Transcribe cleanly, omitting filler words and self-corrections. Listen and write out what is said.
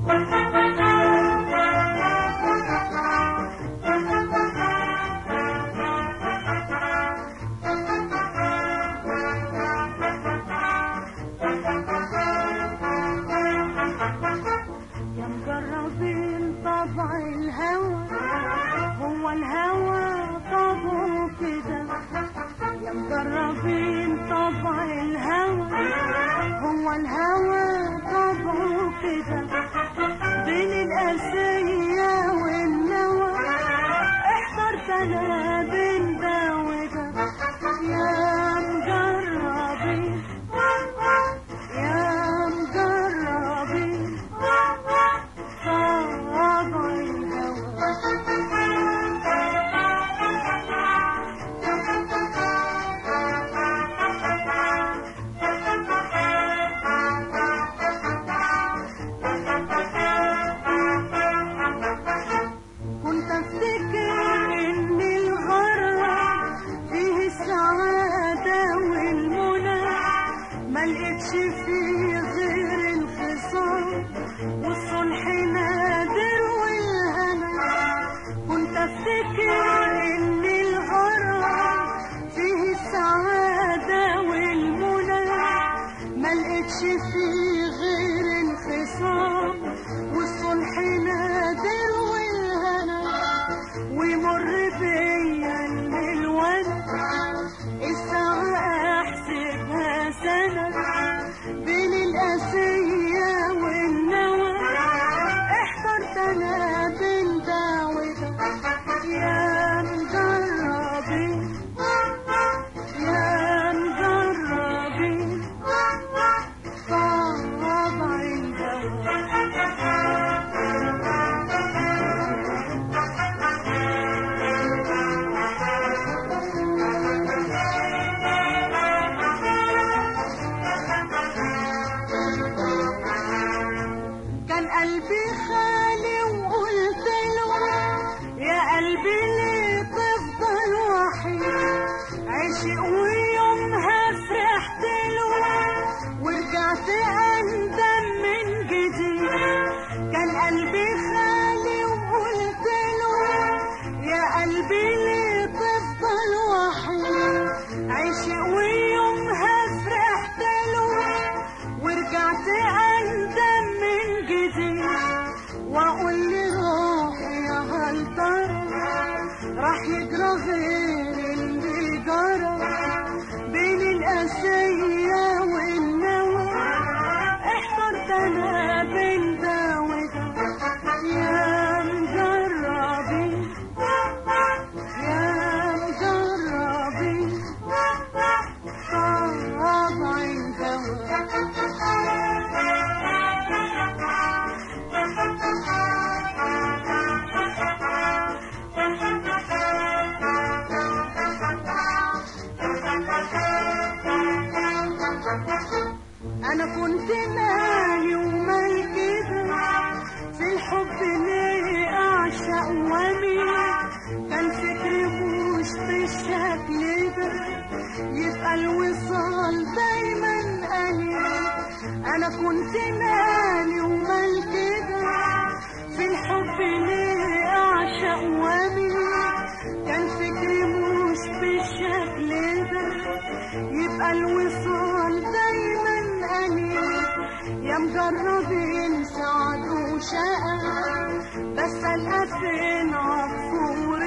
طبع الهوى هو الهوى طبعه كده، يا مجربين طبع الهوى هو الهوى طبعه كده، بين القاسية والنوى احترت انا بين ده وده، يا مجربين يا مجربين كنت افتكر ان الغرام فيه السعادة والمنى، ملقتش فيه غير الخصام والصلح نادر والهنا. كنت افتكر ان الغرام فيه السعادة والمنى، ملقتش فيه غير الخصام والصلح نادر والهنا. ويمر بيا الليل وانا الساعة احسبها سنة، بين القاسية والنوى احترت انا بين ده وده، يا مجربين يا مجربين طبع الهوى. كان قلبي خالي وقلت له يا قلبي ليه تفضل وحيد، عشق ويومها فرحت له ورجعت اندم من جديد. كان قلبي خالي وقلت له يا قلبي ليه تفضل وحيد، عشق ويومها فرحت له ورجعت اندم من جديد. واقول لروحي يا هل ترى راح يجرى غير اللي جرى، بين القاسية والنوى احترت انا بين ده وده، يا مجربين يا مجربين طبع الهوى. أنا كنت مالي ومال كده في الحب ليه أعشق وأميل، كان فكري مش بالشكل ده يبقى الوصال دايما قليل. أنا كنت مالي ومال كده في الحب ليه أعشق وأميل، كان فكري مش بالشكل ده يبقى الوصال دايما قليل. يا مجربين سعد وشقى بس القى فين عطف